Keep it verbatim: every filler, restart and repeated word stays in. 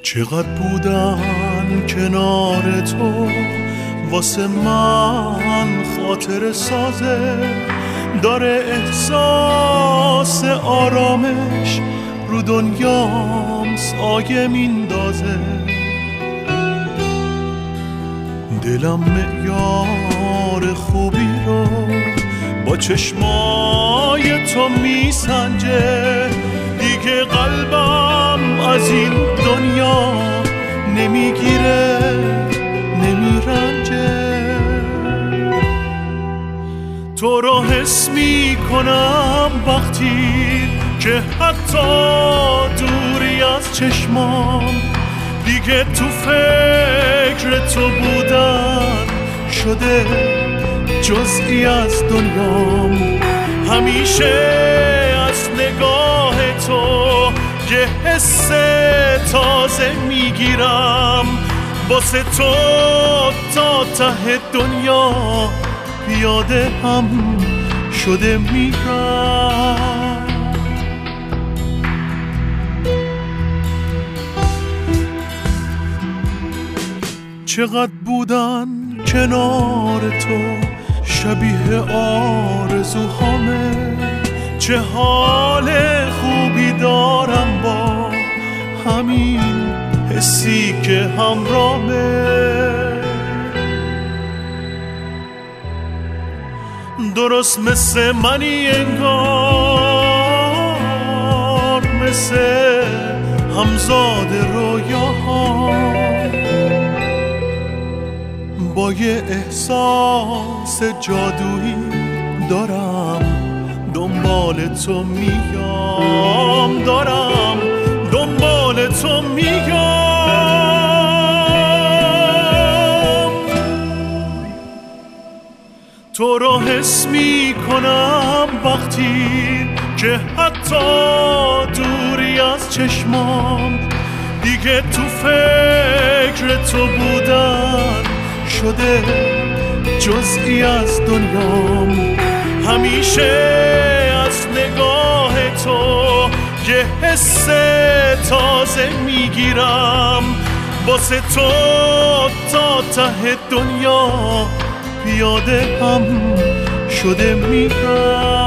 چقدر بودن کنار تو واسه من خاطر سازه، داره احساس آرامش رو دنیام سایه میندازه. دلم معیار خوبی رو با چشمای تو میسنجه، دیگه قلبم از این دنیا نمیگیره نمیرنجه. تو رو حس میکنم وقتی که حتی دوری از چشمام، دیگه تو فکر تو بودن شده جزئی از دنیام. همیشه از نگاه تو یه حس تازه میگیرم، واسه تو تا ته دنیا پیاده هم شده میرم. چقدر بودن کنار تو شبیه آرزوهامه، چه حال خوبی دارم با همین حسی که همراهمه. درست مثل منی انگار، مثل همزاد رویاها، با یه احساس جادویی دارم دنبال تو میام، دارم دنبال تو میام. تو رو حس میکنم وقتی که حتی دوری از چشمام، دیگه تو فکر تو بودن شده جزئی از دنیام. همیشه از نگاه تو یه حس تازه میگیرم، واسه تو تا ته دنیا پیاده هم شده میرم.